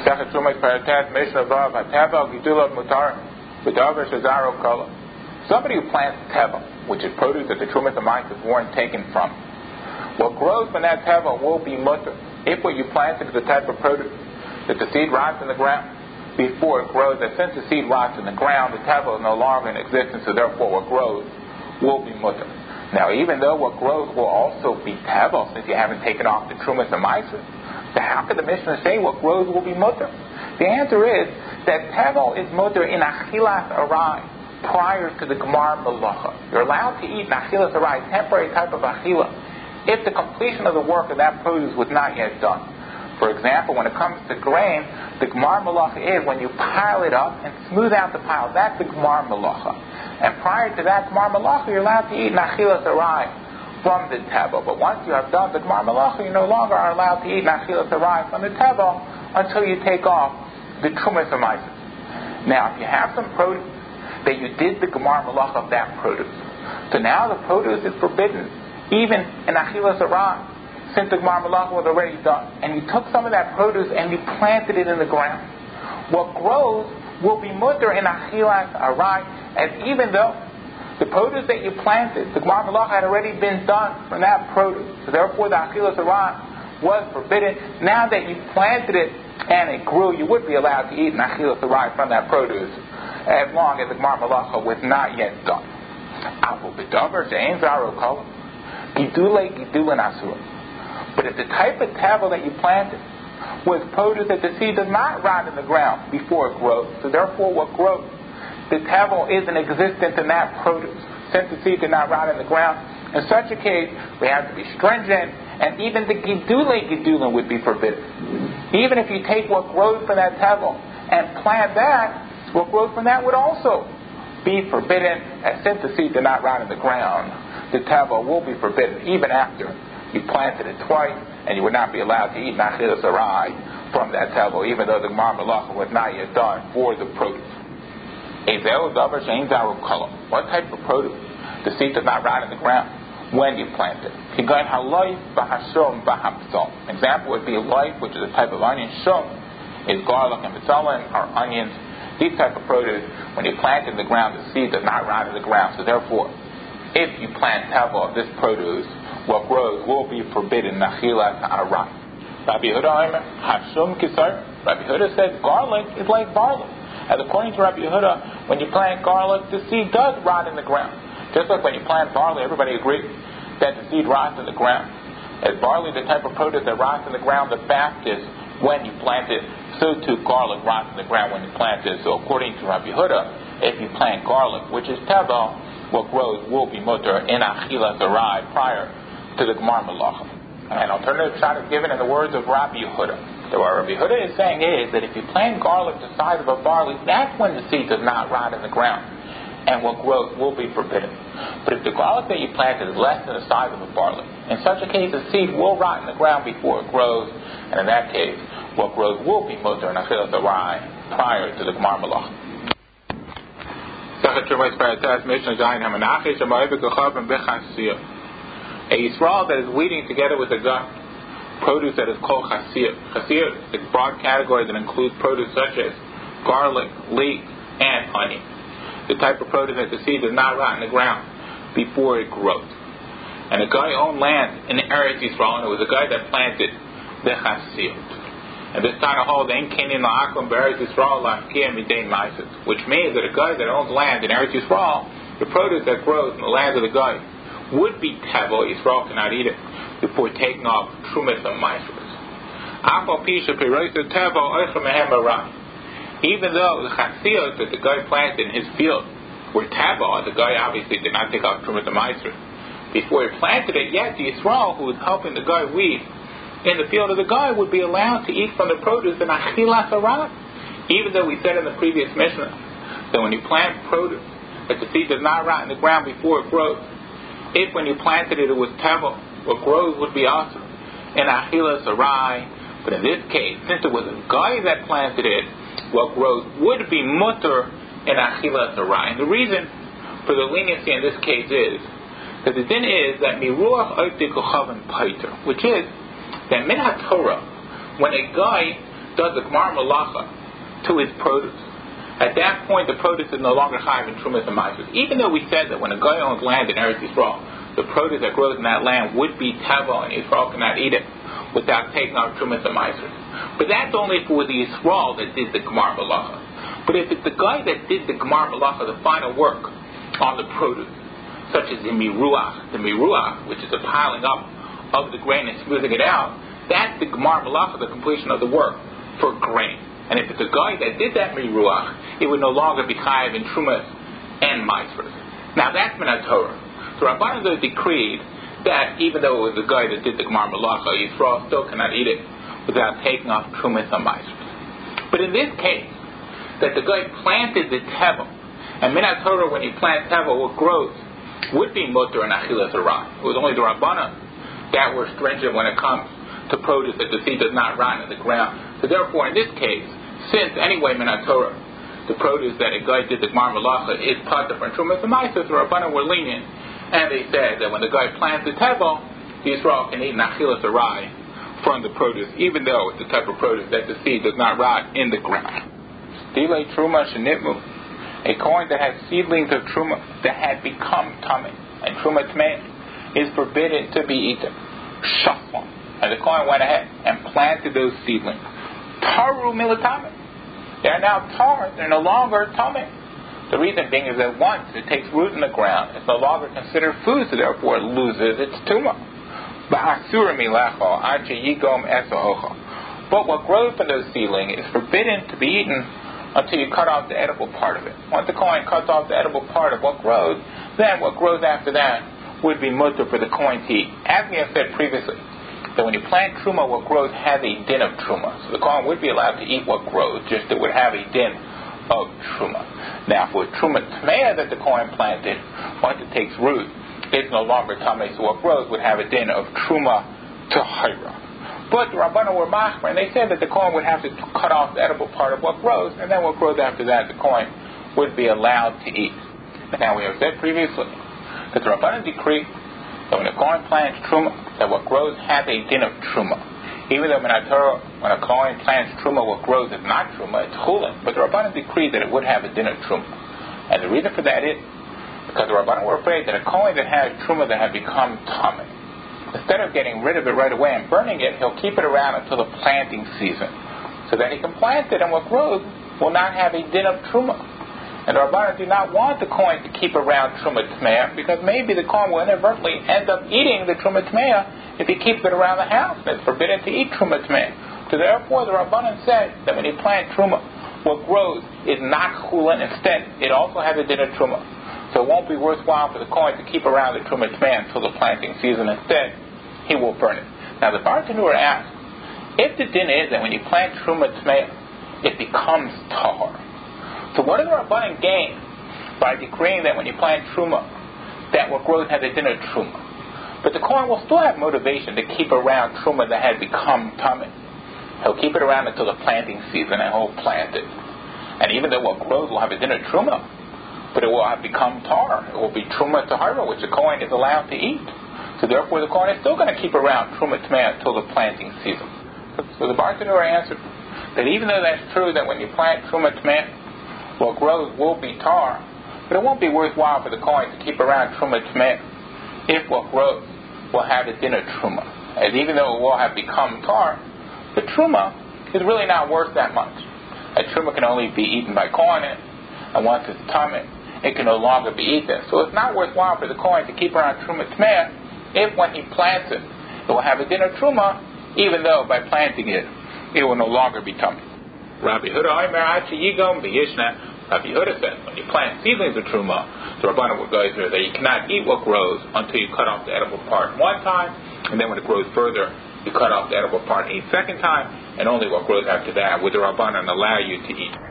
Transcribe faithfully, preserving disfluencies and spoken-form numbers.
Sechet Shumas Paratat Mishnah Vav HaTevel Gidulav Mutar V'Davar Shazaro Kala. Somebody who plants tevel, which is produce that the Trumas and Ma'asos weren't taken from, what grows from that tevel will be mutter. If what you planted is the type of produce that the seed rots in the ground before it grows, that since the seed rots in the ground, the tevel is no longer in existence, so therefore what grows will be mutter. Now, even though what grows will also be tevel, since you haven't taken off the Trumas and Ma'asos, so how could the Mishnah say what grows will be mutter? The answer is that tevel is mutter in achilas arai, prior to the Gemar Malacha. You're allowed to eat Nachilas Arai, temporary type of Achila, if the completion of the work of that produce was not yet done. For example, when it comes to grain, the Gemar Malacha is when you pile it up and smooth out the pile. That's the Gemar Malacha. And prior to that Gemar Malacha, you're allowed to eat Nachilas Arai from the tevel. But once you have done the Gemar Malacha, you no longer are allowed to eat Nachilas Arai from the tevel until you take off the Trumas and Ma'asos. Now, if you have some produce that you did the Gemar Malacha of that produce, so now the produce is forbidden, even in Achilas Arai, since the Gemar Malacha was already done, and you took some of that produce and you planted it in the ground. What grows will be mutter in Achilas Arai, as even though the produce that you planted, the Gemar Malacha had already been done from that produce, so therefore the Achilas Arai was forbidden. Now that you planted it and it grew, you would be allowed to eat an Achilas Arai from that produce, as long as the Gemar Malacha was not yet done. But if the type of tevel that you planted was produce that the seed does not rot in the ground before it grows, so therefore what grows, the tevel isn't existent in that produce, since the seed did not rot in the ground. In such a case, we have to be stringent, and even the gidule gidulin would be forbidden. Even if you take what grows from that tevel and plant that, what grows from that would also be forbidden, as since the seed did not rot in the ground, the tevel will be forbidden even after you planted it twice, and you would not be allowed to eat Nachilas Arai from that tevel, even though the Gemar Malacha was not yet done for the produce. What type of produce? The seed does not rot in the ground when you plant it. Example would be life, which is a type of onion. Shum is garlic and mitzalim are onions. These type of produce, when you plant in the ground, the seed does not rot in the ground. So therefore, if you plant tevel of this produce, what grows will be forbidden. Nachilas Arai. Rabbi Yehuda Hashum Kisar. Rabbi Yehuda said garlic is like barley. As according to Rabbi Yehuda, when you plant garlic, the seed does rot in the ground. Just like when you plant barley, everybody agrees that the seed rots in the ground. As barley, the type of produce that rots in the ground the fastest when you plant it, so too garlic rots in the ground when you plant it. So according to Rabbi Yehuda, if you plant garlic, which is tevel, what grows will be mutter in Achilas Arai prior to the Gemar Malacha. An alternative shot is given in the words of Rabbi Yehuda. So what Rabbi Yehuda is saying is that if you plant garlic the size of a barley, that's when the seed does not rot in the ground, and what grows will be forbidden. But if the garlic that you planted is less than the size of a barley, in such a case the seed will rot in the ground before it grows, and in that case what grows will be mutter in Achilas Arai prior to the Gemar Malacha. A Yisrael that is weeding together with a gut produce that is called chasir. Chasir is a broad category that includes produce such as garlic, leek, and onion. The type of produce that the seed does not rot in the ground before it grows. And a guy owned land in Eretz Yisrael, and it was a guy that planted the chasir. And this kind of holds ein kenin la'akum be'Eretz Yisrael la'afkia midei ma'asos, which means that a guy that owns land in Eretz Yisrael, the produce that grows in the land of the guy would be tevel. Yisrael cannot eat it before taking off Trumas and Ma'asos. Even though the chasiyos that the guy planted in his field were tevel, the guy obviously did not take off Trumas and Ma'asos before he planted it, yet the Yisrael who was helping the guy weed in the field of the guy would be allowed to eat from the produce in Achilas Arai. Even though we said in the previous Mishnah that when you plant produce, that the seed does not rot in the ground before it grows. If when you planted it, it was tevel, what grows would be also in Achilas Arai. But in this case, since it was a guy that planted it, what grows would be mutter in Achilas Arai. And the reason for the leniency in this case is that the din is that miruach oitik uchavan paiter, which is that min haTorah, when a guy does the Gmar Malacha to his produce, at that point the produce is no longer chayav in Trumas and Maasros. Even though we said that when a guy owns land in Eretz Yisrael, the produce that grows in that land would be tevel, and Yisrael cannot eat it without taking out Trumas and Maasros. But that's only if it was the Yisrael that did the Gmar Malacha. But if it's the guy that did the Gmar Malacha, the final work on the produce, such as the miruach, the miruach, which is the piling up of the grain and smoothing it out, that's the Gmar Malacha, the completion of the work for grain. And if it's a guy that did that miruach, it would no longer be chayav in Trumas and Maasros. Now that's Minat Torah. So Rabbanan decreed that even though it was the guy that did the Gmar Malacha, Yisrael still cannot eat it without taking off Trumas and Maasros. But in this case, that the guy planted the tevel, and Minat Torah, when you plant tevel, what grows would be mutter and achilas arai. It was only the Rabbanan that were stringent when it comes to produce that the seed does not rot in the ground. So therefore, in this case, since anyway Minat Torah, the produce that a guy did the Gmar Malacha is patur from Trumas and Maasros, the Rabbanan were lenient, and they said that when the guy plants the tevel, Yisrael can eat achilas arai from the produce, even though it's the type of produce that the seed does not rot in the ground. Dilei Truma Shenitmu, a coin that has seedlings of Truma that had become tummy, and Truma Tmei is forbidden to be eaten. Shaflam. And the coin went ahead and planted those seedlings. Taru Milatame. They are now tar, they're no longer tummy. The reason being is that once it takes root in the ground, it's no longer considered food, so therefore it loses its tuma. But what grows from those seedlings is forbidden to be eaten until you cut off the edible part of it. Once the coin cuts off the edible part of what grows, then what grows after that would be mutter for the coin to eat. As we have said previously, that when you plant truma, what grows has a din of truma. So the coin would be allowed to eat what grows, just it would have a din of truma. Now, for truma tmeya that the coin planted, once it takes root, it's no longer tummy, so what grows would have a din of truma tahira. But the Rabbanan were machmer, and they said that the coin would have to cut off the edible part of what grows, and then what grows after that, the coin would be allowed to eat. Now, we have said previously that the Rabbanan decree that when a coin plants truma, that what grows has a din of truma. Even though Minat Torah, when a coin plants truma, what grows is not truma, it's chulin. But the Rabbanan decreed that it would have a din of truma. And the reason for that is because the Rabbanan were afraid that a coin that has truma that had become tummy, instead of getting rid of it right away and burning it, he'll keep it around until the planting season, so that he can plant it, and what grows will not have a din of truma. And the Rabbanan do not want the coin to keep around truma tmeya, because maybe the coin will inadvertently end up eating the truma tmeya if he keeps it around the house. And it's forbidden to eat truma tmeya. So therefore, the Rabbanan said that when you plant truma, what grows is not chulin. Instead, it also has a din of truma. So it won't be worthwhile for the coin to keep around the truma tmeya until the planting season. Instead, he will burn it. Now, the Bartanur asked, if the din is that when you plant truma tmeya, it becomes tahor, so what does the Rabbanan gain by decreeing that when you plant truma, that what grows has a din of truma? But the coin will still have motivation to keep around truma that had become tummy. He'll keep it around until the planting season, and he'll plant it. And even though what grows will have a din of truma, but it will have become tar. It will be truma tahira, which the coin is allowed to eat. So therefore, the coin is still going to keep around truma tmeya until the planting season. So the Bartanur answered that even though that's true, that when you plant truma tmeya, what grows will be tar, but it won't be worthwhile for the coin to keep around truma tmeya if what grows will have a din of truma. As even though it will have become tar, the truma is really not worth that much. A truma can only be eaten by coin, and once it's tummy, it can no longer be eaten. So it's not worthwhile for the coin to keep around truma tmeya if when he plants it, it will have a din of truma, even though by planting it, it will no longer be tummy. Rabbi Huda Rabbi Huda said, when you plant seedlings of truma, the Rabbanan would go through that you cannot eat what grows until you cut off the edible part one time, and then when it grows further, you cut off the edible part a second time, and only what grows after that would the Rabbanan allow you to eat.